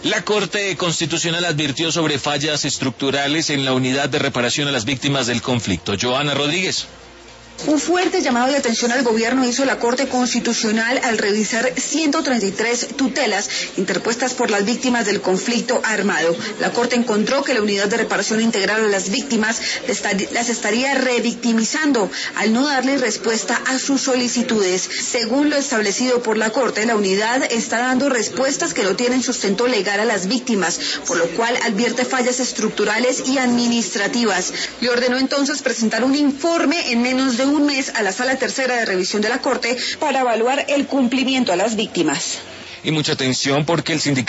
La Corte Constitucional advirtió sobre fallas estructurales en la unidad de reparación a las víctimas del conflicto. Joana Rodríguez. Un fuerte llamado de atención al gobierno hizo la Corte Constitucional al revisar 133 tutelas interpuestas por las víctimas del conflicto armado. La Corte encontró que la unidad de reparación integral a las víctimas las estaría revictimizando al no darle respuesta a sus solicitudes. Según lo establecido por la Corte, la unidad está dando respuestas que no tienen sustento legal a las víctimas, por lo cual advierte fallas estructurales y administrativas. Le ordenó entonces presentar un informe en menos de un mes a la Sala Tercera de Revisión de la Corte para evaluar el cumplimiento a las víctimas. Y mucha atención porque el sindicato